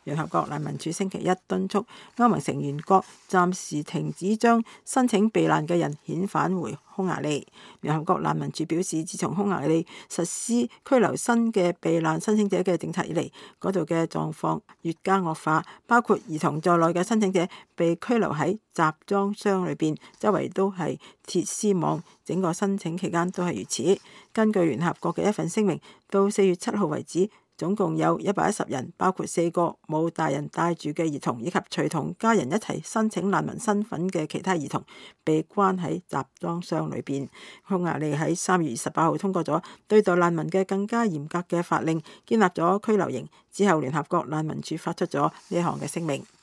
聯合國難民署星期一敦促歐盟成員國暫時停止將申請避難嘅人遣返回匈牙利。聯合國難民署表示，自從匈牙利實施拘留新嘅避難申請者嘅政策以嚟，嗰度嘅狀況越加惡化，包括兒童在內嘅申請者被拘留喺集裝箱裏邊，周圍都係鐵絲網，整個申請期間都係如此。根據聯合國嘅一份聲明，到4月7號為止，總共有110人，包括4個冇大人帶住嘅兒童，以及隨同家人一齊申請難民身份嘅其他兒童，被關喺集裝箱裏邊。匈牙利喺3月28號通過咗對待難民嘅更加嚴格嘅法令，建立咗拘留營。之後，聯合國難民署發出咗呢項嘅聲明。